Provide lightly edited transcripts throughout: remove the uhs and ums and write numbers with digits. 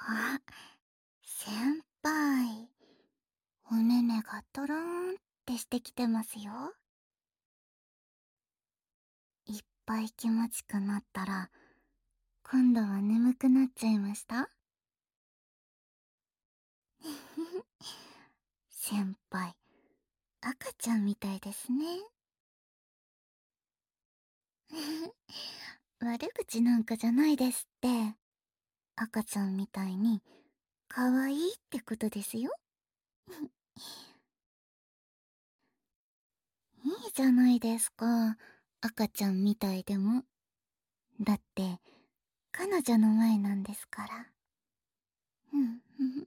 あ、先輩。お目目がトローンってしてきてますよ。いっぱい気持ちくなったら、今度は眠くなっちゃいました？先輩、赤ちゃんみたいですね。悪口なんかじゃないですって。赤ちゃんみたいに、可愛いってことですよ。いいじゃないですか。赤ちゃんみたいでも。だって、彼女の前なんですから。うん、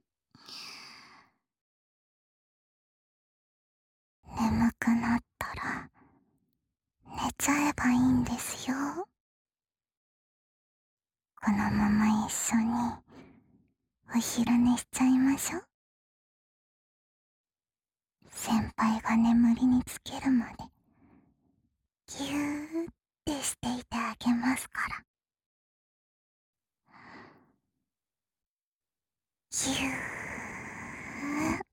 眠くなったら、寝ちゃえばいいんですよ。このまま一緒に、お昼寝しちゃいましょう。先輩が眠りにつけるまで、ぎゅーってしていてあげますから。ぎゅー。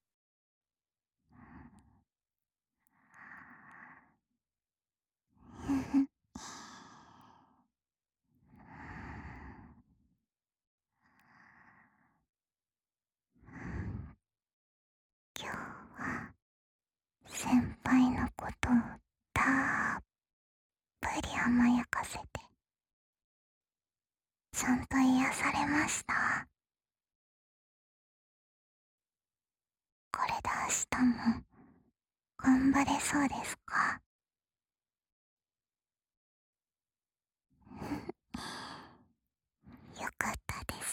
今日は、先輩のことをたっぷり甘やかせて、ちゃんと癒されました。これで明日も、頑張れそうですか？よかったです。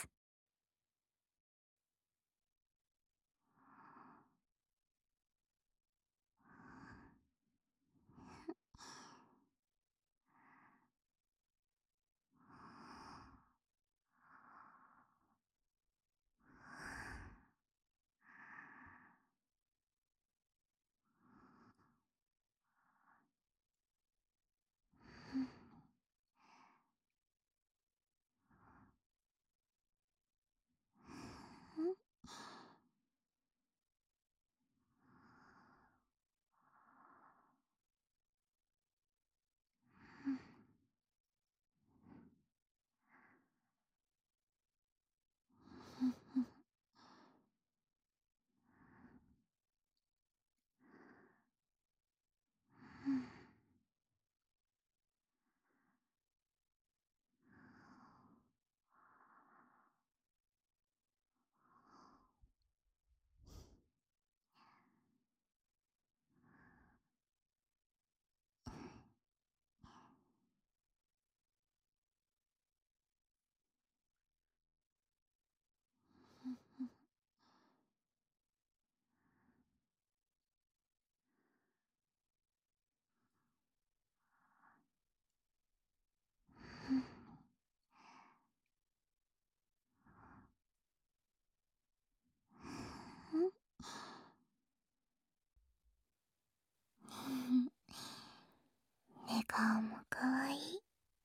寝顔もかわいい。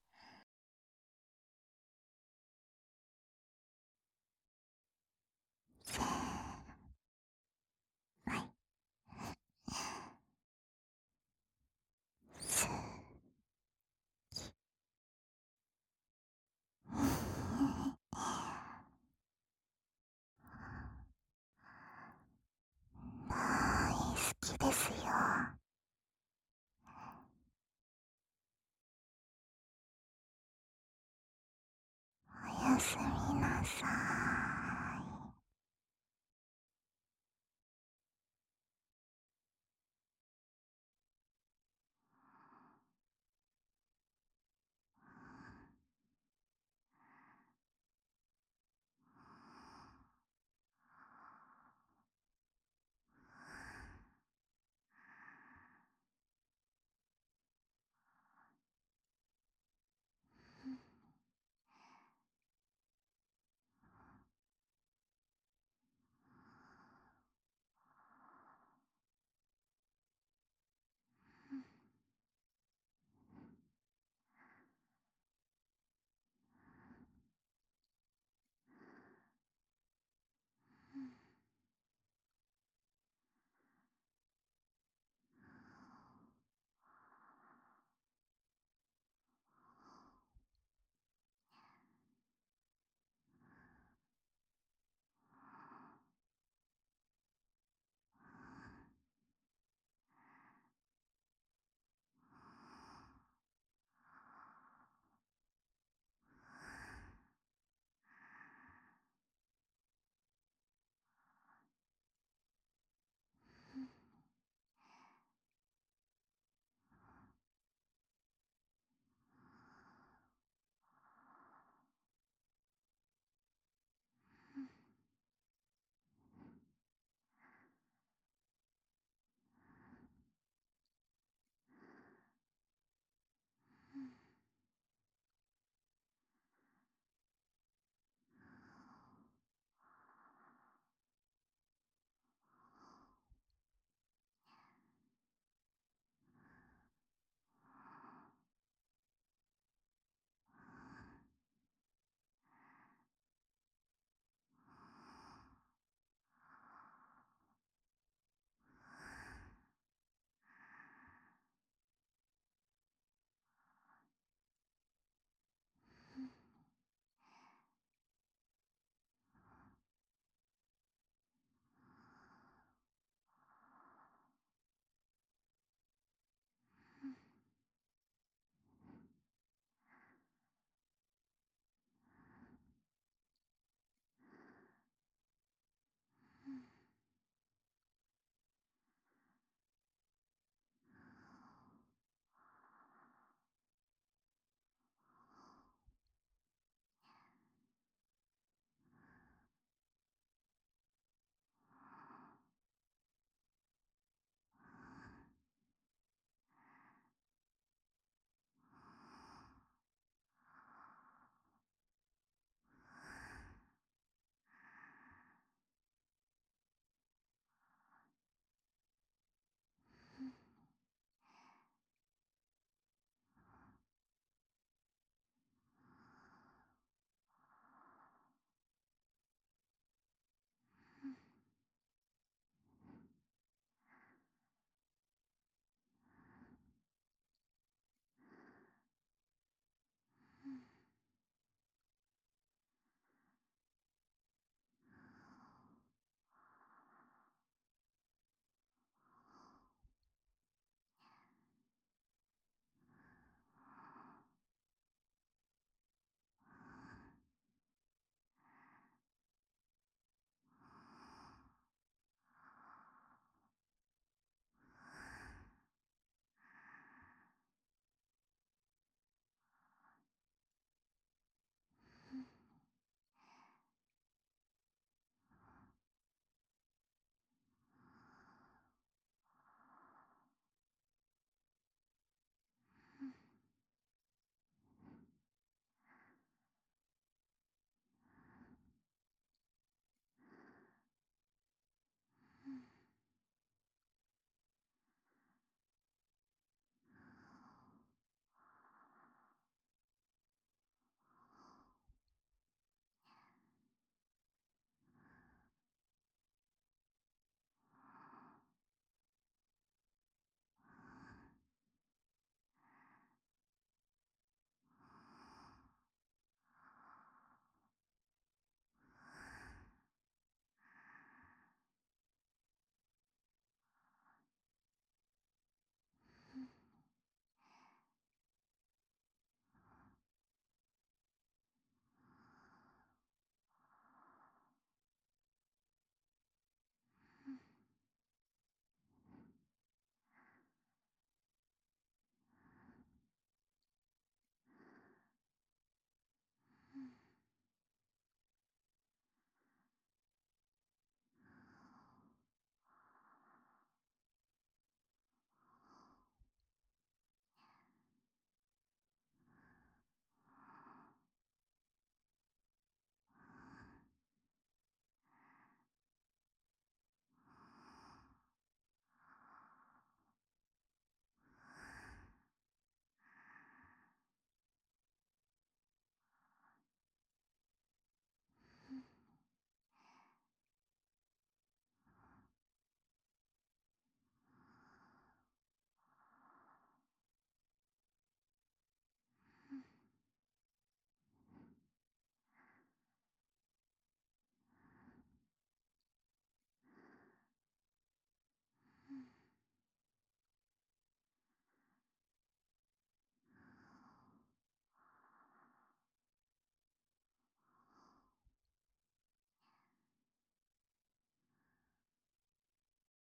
せーはい。す大好きですよ。おやすみなさい。